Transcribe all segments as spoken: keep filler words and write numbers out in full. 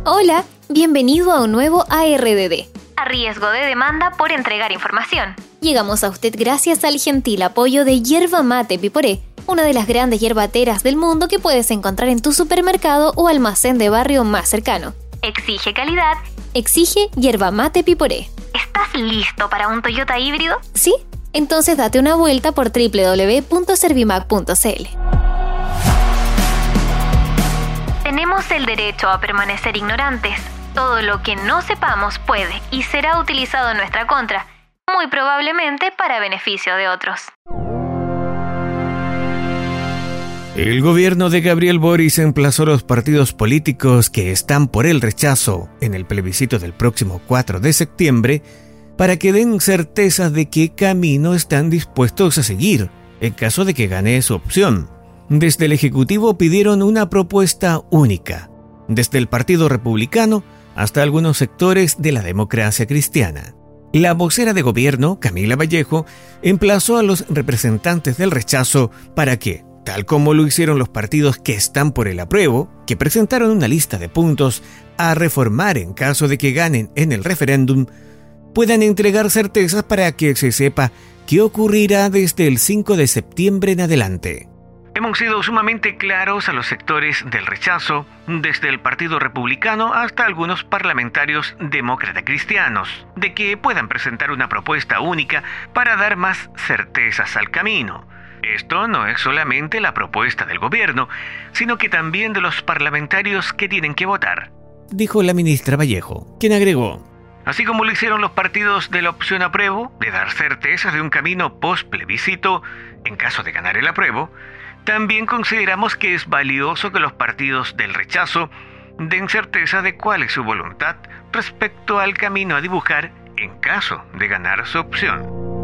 Hola, bienvenido a un nuevo A R D D, a riesgo de demanda por entregar información. Llegamos a usted gracias al gentil apoyo de Yerba Mate Piporé, una de las grandes yerbateras del mundo que puedes encontrar en tu supermercado o almacén de barrio más cercano. Exige calidad, exige Yerba Mate Piporé. ¿Estás listo para un Toyota híbrido? ¿Sí? Entonces date una vuelta por doble u doble u doble u punto servimac punto c l. Tenemos el derecho a permanecer ignorantes. Todo lo que no sepamos puede y será utilizado en nuestra contra, muy probablemente para beneficio de otros. El gobierno de Gabriel Boric emplazó a los partidos políticos que están por el rechazo en el plebiscito del próximo cuatro de septiembre para que den certezas de qué camino están dispuestos a seguir en caso de que gane su opción. Desde el Ejecutivo pidieron una propuesta única, desde el Partido Republicano hasta algunos sectores de la democracia cristiana. La vocera de gobierno, Camila Vallejo, emplazó a los representantes del rechazo para que, tal como lo hicieron los partidos que están por el apruebo, que presentaron una lista de puntos a reformar en caso de que ganen en el referéndum, puedan entregar certezas para que se sepa qué ocurrirá desde el cinco de septiembre en adelante. Hemos sido sumamente claros a los sectores del rechazo, desde el Partido Republicano hasta algunos parlamentarios demócrata cristianos, de que puedan presentar una propuesta única para dar más certezas al camino. Esto no es solamente la propuesta del gobierno, sino que también de los parlamentarios que tienen que votar, dijo la ministra Vallejo, quien agregó: así como lo hicieron los partidos de la opción apruebo, de dar certezas de un camino post-plebiscito en caso de ganar el apruebo, también consideramos que es valioso que los partidos del rechazo den certeza de cuál es su voluntad respecto al camino a dibujar en caso de ganar su opción.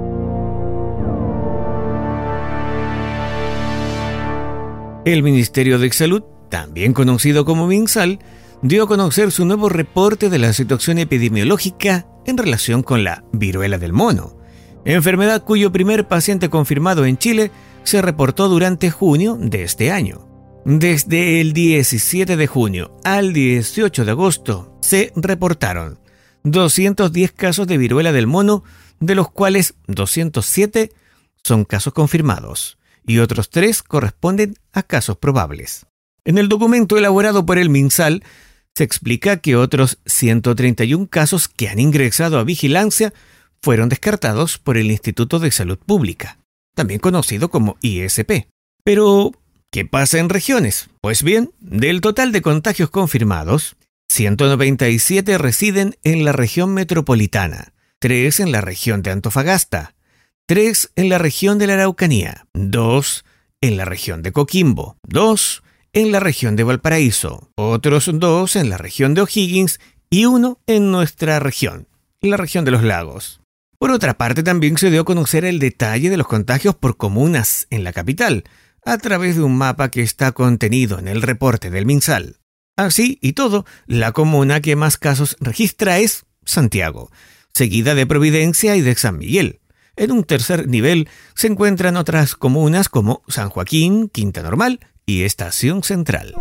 El Ministerio de Salud, también conocido como MinSal, dio a conocer su nuevo reporte de la situación epidemiológica en relación con la viruela del mono, enfermedad cuyo primer paciente confirmado en Chile se reportó durante junio de este año. Desde el diecisiete de junio al dieciocho de agosto se reportaron doscientos diez casos de viruela del mono, de los cuales doscientos siete son casos confirmados y otros tres corresponden a casos probables. En el documento elaborado por el MinSal se explica que otros ciento treinta y uno casos que han ingresado a vigilancia fueron descartados por el Instituto de Salud Pública, también conocido como I S P. Pero, ¿qué pasa en regiones? Pues bien, del total de contagios confirmados, ciento noventa y siete residen en la región metropolitana, tres en la región de Antofagasta, tres en la región de la Araucanía, dos en la región de Coquimbo, dos en la región de Valparaíso, otros dos en la región de O'Higgins y uno en nuestra región, la región de los lagos. Por otra parte, también se dio a conocer el detalle de los contagios por comunas en la capital, a través de un mapa que está contenido en el reporte del MinSal. Así y todo, la comuna que más casos registra es Santiago, seguida de Providencia y de San Miguel. En un tercer nivel se encuentran otras comunas como San Joaquín, Quinta Normal y Estación Central.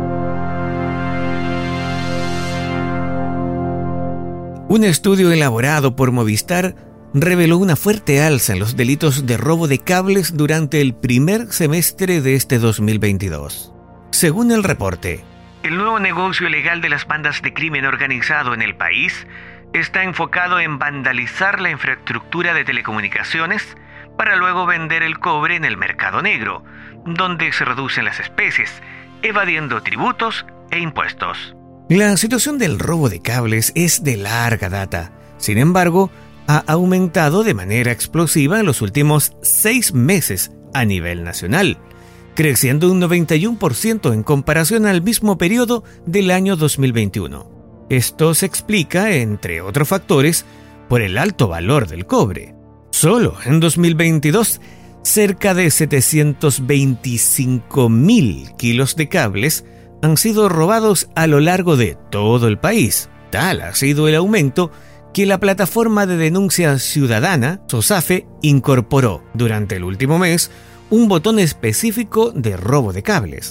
Un estudio elaborado por Movistar reveló una fuerte alza en los delitos de robo de cables durante el primer semestre de este dos mil veintidós. Según el reporte, el nuevo negocio ilegal de las bandas de crimen organizado en el país está enfocado en vandalizar la infraestructura de telecomunicaciones para luego vender el cobre en el mercado negro, donde se reducen las especies, evadiendo tributos e impuestos. La situación del robo de cables es de larga data. Sin embargo, ha aumentado de manera explosiva en los últimos seis meses a nivel nacional, creciendo un noventa y uno por ciento en comparación al mismo periodo del año dos mil veintiuno. Esto se explica, entre otros factores, por el alto valor del cobre. Solo en dos mil veintidós, cerca de setecientos veinticinco mil kilos de cables han sido robados a lo largo de todo el país. Tal ha sido el aumento que la plataforma de denuncia ciudadana, SOSAFE, incorporó durante el último mes un botón específico de robo de cables.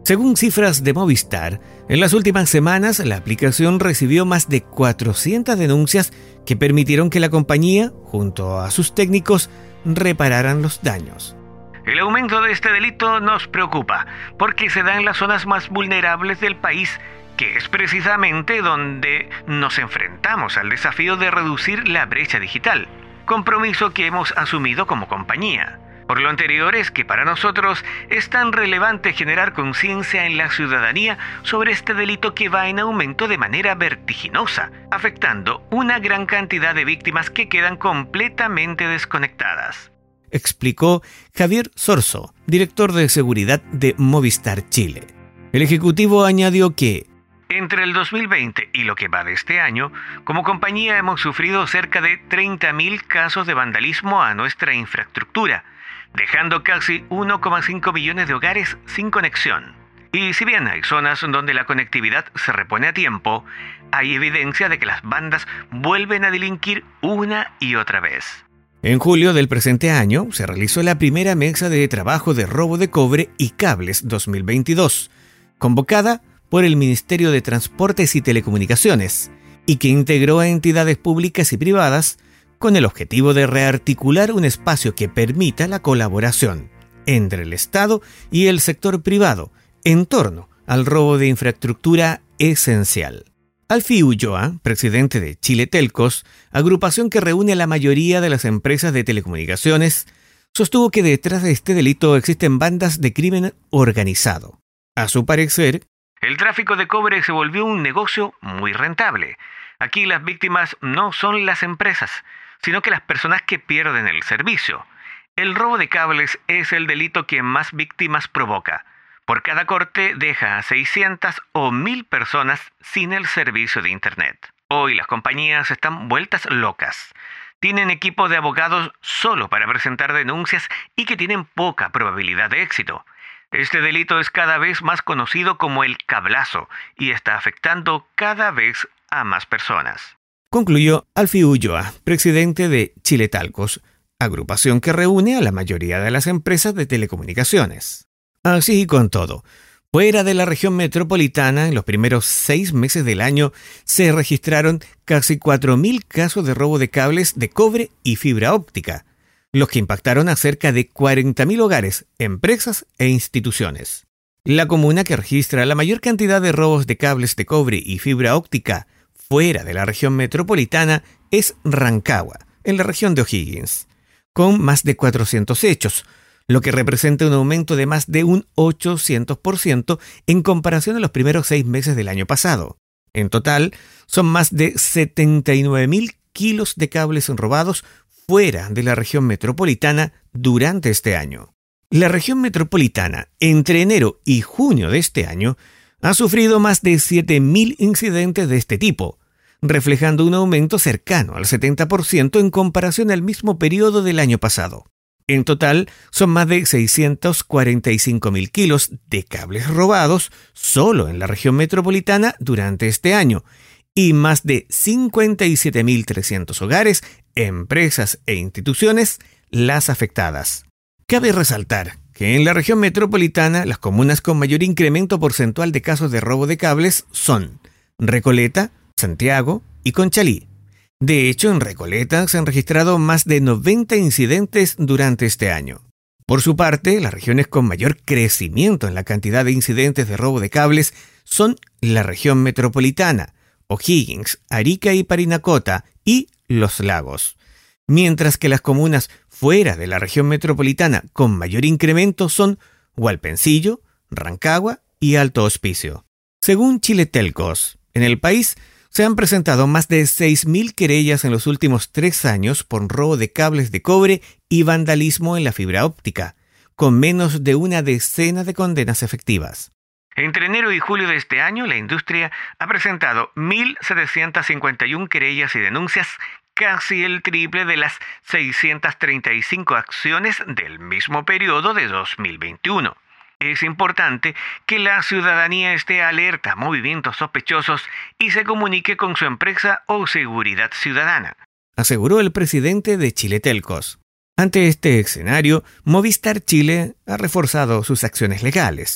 Según cifras de Movistar, en las últimas semanas la aplicación recibió más de cuatrocientas denuncias que permitieron que la compañía, junto a sus técnicos, repararan los daños. El aumento de este delito nos preocupa porque se da en las zonas más vulnerables del país, que es precisamente donde nos enfrentamos al desafío de reducir la brecha digital, compromiso que hemos asumido como compañía. Por lo anterior es que para nosotros es tan relevante generar conciencia en la ciudadanía sobre este delito que va en aumento de manera vertiginosa, afectando una gran cantidad de víctimas que quedan completamente desconectadas. Explicó Javier Sorso, director de seguridad de Movistar Chile. El ejecutivo añadió que entre el dos mil veinte y lo que va de este año, como compañía hemos sufrido cerca de treinta mil casos de vandalismo a nuestra infraestructura, dejando casi uno coma cinco millones de hogares sin conexión. Y si bien hay zonas donde la conectividad se repone a tiempo, hay evidencia de que las bandas vuelven a delinquir una y otra vez. En julio del presente año se realizó la primera mesa de trabajo de robo de cobre y cables dos mil veintidós, convocada por el Ministerio de Transportes y Telecomunicaciones, y que integró a entidades públicas y privadas con el objetivo de rearticular un espacio que permita la colaboración entre el Estado y el sector privado en torno al robo de infraestructura esencial. Alfie Ulloa, presidente de Chile Telcos, agrupación que reúne a la mayoría de las empresas de telecomunicaciones, sostuvo que detrás de este delito existen bandas de crimen organizado. A su parecer, el tráfico de cobre se volvió un negocio muy rentable. Aquí las víctimas no son las empresas, sino que las personas que pierden el servicio. El robo de cables es el delito que más víctimas provoca. Por cada corte deja a seiscientas o mil personas sin el servicio de Internet. Hoy las compañías están vueltas locas. Tienen equipos de abogados solo para presentar denuncias y que tienen poca probabilidad de éxito. Este delito es cada vez más conocido como el cablazo y está afectando cada vez a más personas. Concluyó Alfie Ulloa, presidente de Chile Telcos, agrupación que reúne a la mayoría de las empresas de telecomunicaciones. Así y con todo, fuera de la región metropolitana, en los primeros seis meses del año se registraron casi cuatro mil casos de robo de cables de cobre y fibra óptica, los que impactaron a cerca de cuarenta mil hogares, empresas e instituciones. La comuna que registra la mayor cantidad de robos de cables de cobre y fibra óptica fuera de la región metropolitana es Rancagua, en la región de O'Higgins, con más de cuatrocientos hechos, lo que representa un aumento de más de un ochocientos por ciento en comparación a los primeros seis meses del año pasado. En total, son más de setenta y nueve mil kilos de cables robados fuera de la región metropolitana durante este año. La región metropolitana, entre enero y junio de este año, ha sufrido más de siete mil incidentes de este tipo, reflejando un aumento cercano al setenta por ciento en comparación al mismo periodo del año pasado. En total, son más de seiscientos cuarenta y cinco mil kilos de cables robados solo en la región metropolitana durante este año, y más de cincuenta y siete mil trescientos hogares, empresas e instituciones las afectadas. Cabe resaltar que en la región metropolitana las comunas con mayor incremento porcentual de casos de robo de cables son Recoleta, Santiago y Conchalí. De hecho, en Recoleta se han registrado más de noventa incidentes durante este año. Por su parte, las regiones con mayor crecimiento en la cantidad de incidentes de robo de cables son la región metropolitana, O'Higgins, Arica y Parinacota y Los Lagos, mientras que las comunas fuera de la región metropolitana con mayor incremento son Hualpencillo, Rancagua y Alto Hospicio. Según Chile Telcos, en el país se han presentado más de seis mil querellas en los últimos tres años por robo de cables de cobre y vandalismo en la fibra óptica, con menos de una decena de condenas efectivas. Entre enero y julio de este año, la industria ha presentado mil setecientas cincuenta y una querellas y denuncias, casi el triple de las seiscientas treinta y cinco acciones del mismo periodo de dos mil veintiuno. Es importante que la ciudadanía esté alerta a movimientos sospechosos y se comunique con su empresa o seguridad ciudadana, aseguró el presidente de Chile Telcos. Ante este escenario, Movistar Chile ha reforzado sus acciones legales.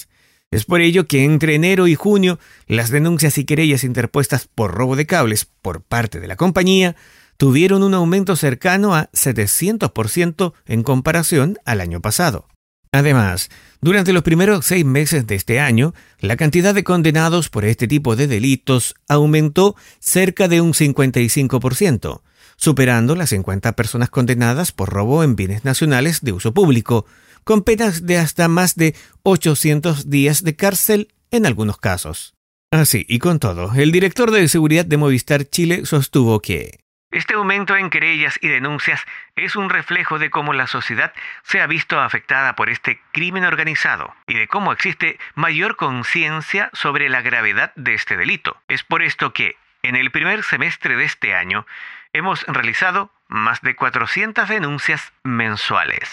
Es por ello que entre enero y junio las denuncias y querellas interpuestas por robo de cables por parte de la compañía tuvieron un aumento cercano a setecientos por ciento en comparación al año pasado. Además, durante los primeros seis meses de este año, la cantidad de condenados por este tipo de delitos aumentó cerca de un cincuenta y cinco por ciento, superando las cincuenta personas condenadas por robo en bienes nacionales de uso público, con penas de hasta más de ochocientos días de cárcel en algunos casos. Así y con todo, el director de seguridad de Movistar Chile sostuvo que este aumento en querellas y denuncias es un reflejo de cómo la sociedad se ha visto afectada por este crimen organizado y de cómo existe mayor conciencia sobre la gravedad de este delito. Es por esto que, en el primer semestre de este año, hemos realizado más de cuatrocientas denuncias mensuales.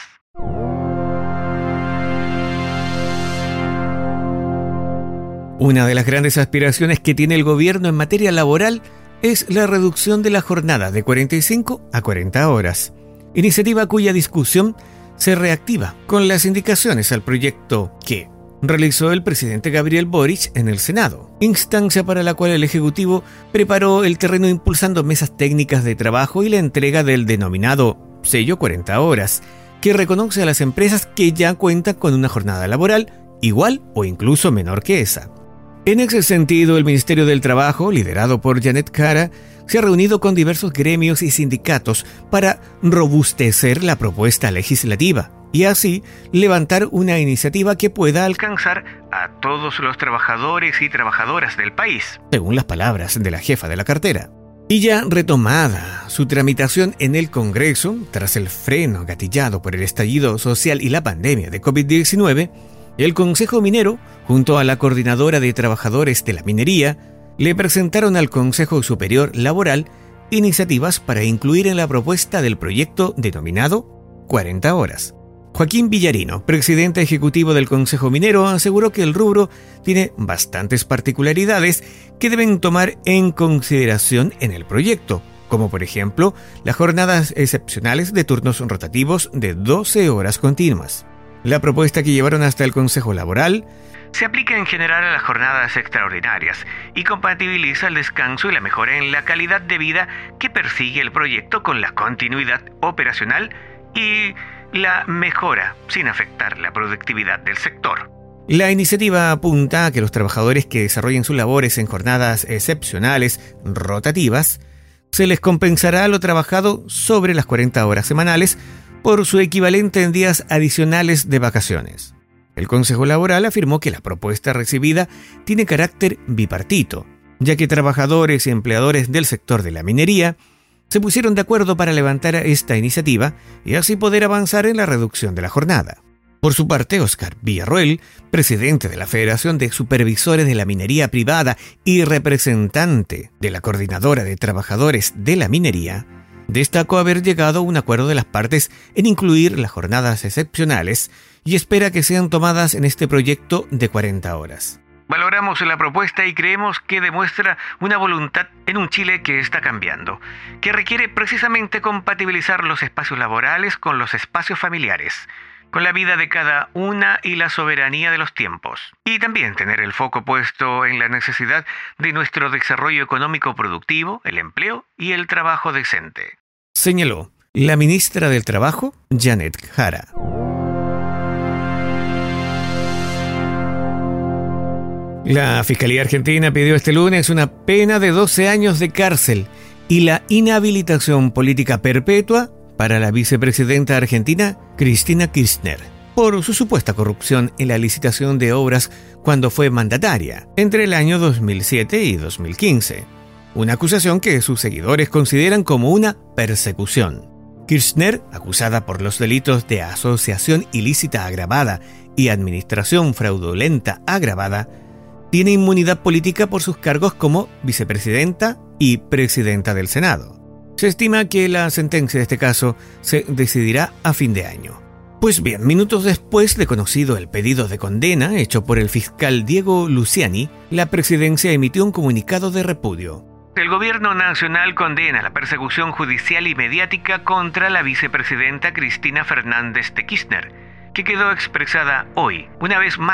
Una de las grandes aspiraciones que tiene el gobierno en materia laboral es la reducción de la jornada de cuarenta y cinco a cuarenta horas, iniciativa cuya discusión se reactiva con las indicaciones al proyecto que realizó el presidente Gabriel Boric en el Senado, instancia para la cual el Ejecutivo preparó el terreno impulsando mesas técnicas de trabajo y la entrega del denominado sello cuarenta horas, que reconoce a las empresas que ya cuentan con una jornada laboral igual o incluso menor que esa. En ese sentido, el Ministerio del Trabajo, liderado por Janet Jara, se ha reunido con diversos gremios y sindicatos para robustecer la propuesta legislativa y así levantar una iniciativa que pueda alcanzar a todos los trabajadores y trabajadoras del país, según las palabras de la jefa de la cartera. Y ya retomada su tramitación en el Congreso, tras el freno gatillado por el estallido social y la pandemia de covid diecinueve, el Consejo Minero, junto a la Coordinadora de Trabajadores de la Minería, le presentaron al Consejo Superior Laboral iniciativas para incluir en la propuesta del proyecto denominado cuarenta horas. Joaquín Villarino, presidente ejecutivo del Consejo Minero, aseguró que el rubro tiene bastantes particularidades que deben tomar en consideración en el proyecto, como por ejemplo las jornadas excepcionales de turnos rotativos de doce horas continuas. La propuesta que llevaron hasta el Consejo Laboral se aplica en general a las jornadas extraordinarias y compatibiliza el descanso y la mejora en la calidad de vida que persigue el proyecto con la continuidad operacional y la mejora sin afectar la productividad del sector. La iniciativa apunta a que los trabajadores que desarrollen sus labores en jornadas excepcionales rotativas se les compensará lo trabajado sobre las cuarenta horas semanales por su equivalente en días adicionales de vacaciones. El Consejo Laboral afirmó que la propuesta recibida tiene carácter bipartito, ya que trabajadores y empleadores del sector de la minería se pusieron de acuerdo para levantar esta iniciativa y así poder avanzar en la reducción de la jornada. Por su parte, Óscar Villarroel, presidente de la Federación de Supervisores de la Minería Privada y representante de la Coordinadora de Trabajadores de la Minería, destacó haber llegado a un acuerdo de las partes en incluir las jornadas excepcionales y espera que sean tomadas en este proyecto de cuarenta horas. Valoramos la propuesta y creemos que demuestra una voluntad en un Chile que está cambiando, que requiere precisamente compatibilizar los espacios laborales con los espacios familiares, con la vida de cada una y la soberanía de los tiempos, y también tener el foco puesto en la necesidad de nuestro desarrollo económico productivo, el empleo y el trabajo decente, señaló la ministra del Trabajo, Janet Jara. La Fiscalía Argentina pidió este lunes una pena de doce años de cárcel y la inhabilitación política perpetua para la vicepresidenta argentina Cristina Kirchner por su supuesta corrupción en la licitación de obras cuando fue mandataria entre el año dos mil siete y dos mil quince, una acusación que sus seguidores consideran como una persecución. Kirchner, acusada por los delitos de asociación ilícita agravada y administración fraudulenta agravada, tiene inmunidad política por sus cargos como vicepresidenta y presidenta del Senado. Se estima que la sentencia de este caso se decidirá a fin de año. Pues bien, minutos después de conocido el pedido de condena hecho por el fiscal Diego Luciani, la presidencia emitió un comunicado de repudio. El gobierno nacional condena la persecución judicial y mediática contra la vicepresidenta Cristina Fernández de Kirchner, que quedó expresada hoy, una vez más,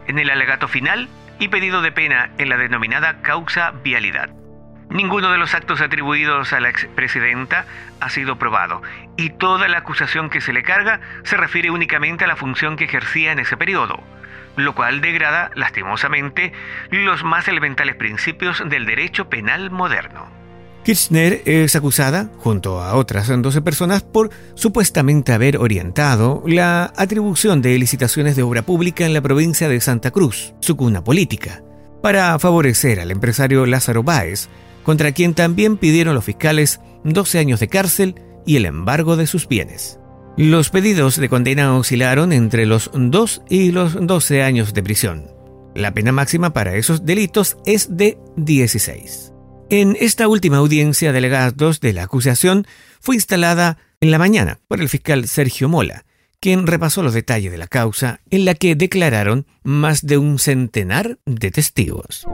en el alegato final y pedido de pena en la denominada causa vialidad. Ninguno de los actos atribuidos a la expresidenta ha sido probado y toda la acusación que se le carga se refiere únicamente a la función que ejercía en ese periodo, lo cual degrada, lastimosamente, los más elementales principios del derecho penal moderno. Kirchner es acusada, junto a otras doce personas, por supuestamente haber orientado la atribución de licitaciones de obra pública en la provincia de Santa Cruz, su cuna política, para favorecer al empresario Lázaro Báez, contra quien también pidieron los fiscales doce años de cárcel y el embargo de sus bienes. Los pedidos de condena oscilaron entre los dos y los doce años de prisión. La pena máxima para esos delitos es de dieciséis. En esta última audiencia de alegatos de la acusación fue instalada en la mañana por el fiscal Sergio Mola, quien repasó los detalles de la causa en la que declararon más de un centenar de testigos.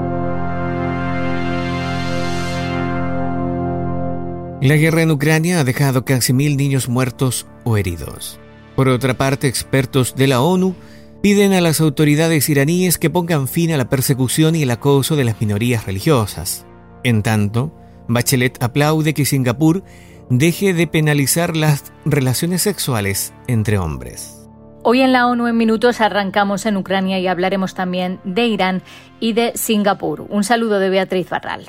La guerra en Ucrania ha dejado casi mil niños muertos o heridos. Por otra parte, expertos de la ONU piden a las autoridades iraníes que pongan fin a la persecución y el acoso de las minorías religiosas. En tanto, Bachelet aplaude que Singapur deje de penalizar las relaciones sexuales entre hombres. Hoy en la ONU en Minutos arrancamos en Ucrania y hablaremos también de Irán y de Singapur. Un saludo de Beatriz Barral.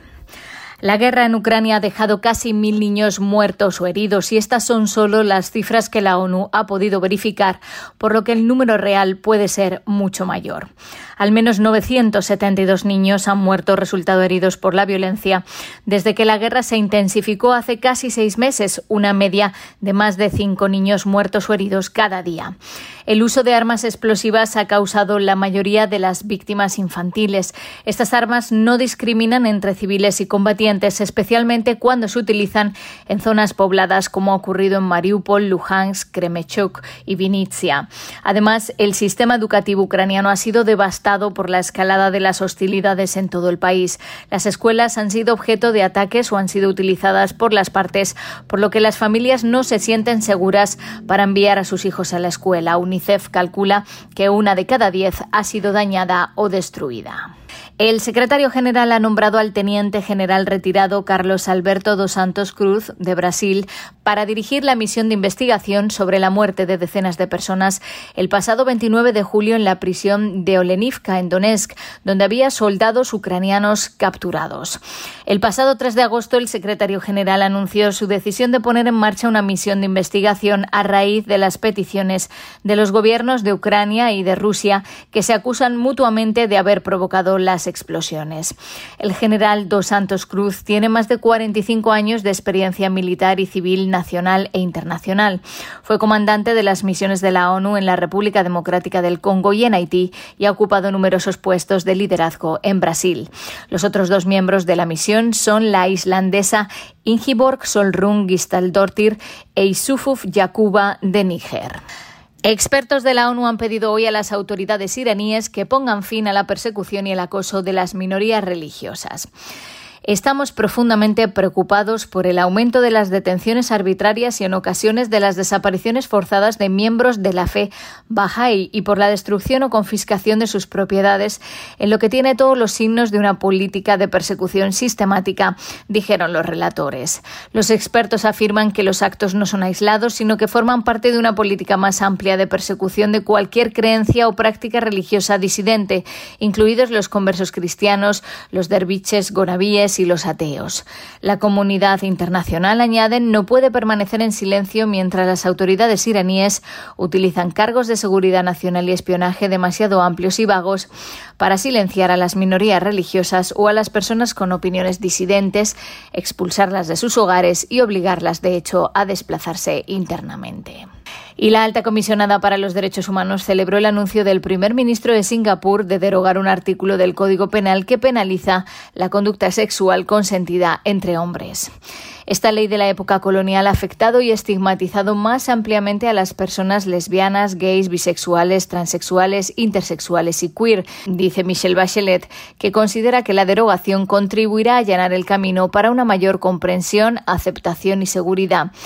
La guerra en Ucrania ha dejado casi mil niños muertos o heridos y estas son solo las cifras que la ONU ha podido verificar, por lo que el número real puede ser mucho mayor. Al menos novecientos setenta y dos niños han muerto o resultado heridos por la violencia desde que la guerra se intensificó hace casi seis meses, una media de más de cinco niños muertos o heridos cada día. El uso de armas explosivas ha causado la mayoría de las víctimas infantiles. Estas armas no discriminan entre civiles y combatientes, especialmente cuando se utilizan en zonas pobladas como ha ocurrido en Mariupol, Luhansk, Kremechuk y Vinnytsia. Además, el sistema educativo ucraniano ha sido devastado por la escalada de las hostilidades en todo el país. Las escuelas han sido objeto de ataques o han sido utilizadas por las partes, por lo que las familias no se sienten seguras para enviar a sus hijos a la escuela. UNICEF calcula que una de cada diez ha sido dañada o destruida. El secretario general ha nombrado al teniente general retirado Carlos Alberto dos Santos Cruz, de Brasil, para dirigir la misión de investigación sobre la muerte de decenas de personas el pasado veintinueve de julio en la prisión de Olenivka, en Donetsk, donde había soldados ucranianos capturados. El pasado tres de agosto, el secretario general anunció su decisión de poner en marcha una misión de investigación a raíz de las peticiones de los gobiernos de Ucrania y de Rusia, que se acusan mutuamente de haber provocado las explosiones. El general dos Santos Cruz tiene más de cuarenta y cinco años de experiencia militar y civil nacional e internacional. Fue comandante de las misiones de la ONU en la República Democrática del Congo y en Haití y ha ocupado numerosos puestos de liderazgo en Brasil. Los otros dos miembros de la misión son la islandesa Ingeborg Solrún Gistadóttir e Yusuf Yakuba de Níger. Expertos de la ONU han pedido hoy a las autoridades iraníes que pongan fin a la persecución y el acoso de las minorías religiosas. Estamos profundamente preocupados por el aumento de las detenciones arbitrarias y en ocasiones de las desapariciones forzadas de miembros de la fe Bahá'í y por la destrucción o confiscación de sus propiedades, en lo que tiene todos los signos de una política de persecución sistemática, dijeron los relatores. Los expertos afirman que los actos no son aislados, sino que forman parte de una política más amplia de persecución de cualquier creencia o práctica religiosa disidente, incluidos los conversos cristianos, los derviches gonavíes y los ateos. La comunidad internacional, añaden, no puede permanecer en silencio mientras las autoridades iraníes utilizan cargos de seguridad nacional y espionaje demasiado amplios y vagos para silenciar a las minorías religiosas o a las personas con opiniones disidentes, expulsarlas de sus hogares y obligarlas, de hecho, a desplazarse internamente. Y la alta comisionada para los derechos humanos celebró el anuncio del primer ministro de Singapur de derogar un artículo del Código Penal que penaliza la conducta sexual consentida entre hombres. Esta ley de la época colonial ha afectado y estigmatizado más ampliamente a las personas lesbianas, gays, bisexuales, transexuales, intersexuales y queer, dice Michelle Bachelet, que considera que la derogación contribuirá a allanar el camino para una mayor comprensión, aceptación y seguridad.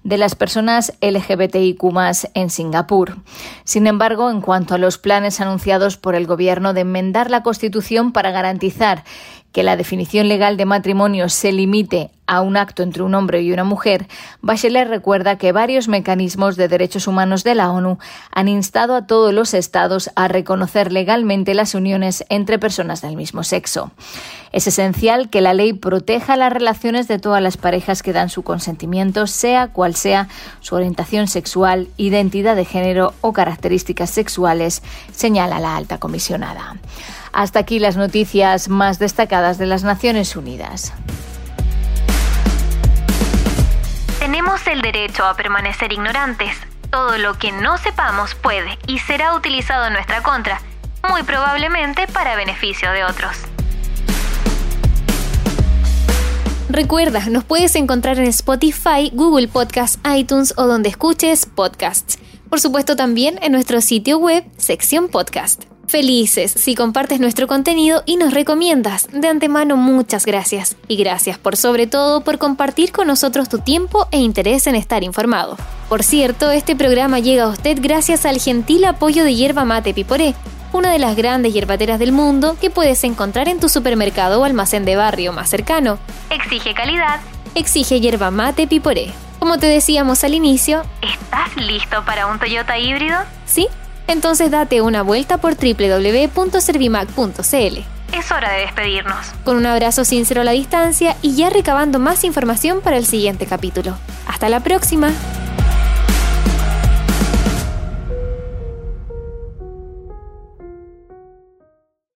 de las personas L G B T I Q más, en Singapur. Sin embargo, en cuanto a los planes anunciados por el gobierno de enmendar la Constitución para garantizar que la definición legal de matrimonio se limite a un acto entre un hombre y una mujer, Bachelet recuerda que varios mecanismos de derechos humanos de la ONU han instado a todos los estados a reconocer legalmente las uniones entre personas del mismo sexo. Es esencial que la ley proteja las relaciones de todas las parejas que dan su consentimiento, sea cual sea su orientación sexual, identidad de género o características sexuales, señala la alta comisionada. Hasta aquí las noticias más destacadas de las Naciones Unidas. Tenemos el derecho a permanecer ignorantes. Todo lo que no sepamos puede y será utilizado en nuestra contra, muy probablemente para beneficio de otros. Recuerda, nos puedes encontrar en Spotify, Google Podcasts, iTunes o donde escuches podcasts. Por supuesto también en nuestro sitio web, sección podcast. Felices si compartes nuestro contenido y nos recomiendas. De antemano, muchas gracias. Y gracias por sobre todo por compartir con nosotros tu tiempo e interés en estar informado. Por cierto, este programa llega a usted gracias al gentil apoyo de Yerba Mate Piporé, una de las grandes yerbateras del mundo que puedes encontrar en tu supermercado o almacén de barrio más cercano. Exige calidad, exige Yerba Mate Piporé. Como te decíamos al inicio, ¿estás listo para un Toyota híbrido? ¿Sí? Entonces date una vuelta por doble u doble u doble u punto servimac punto c l. Es hora de despedirnos. Con un abrazo sincero a la distancia y ya recabando más información para el siguiente capítulo. ¡Hasta la próxima!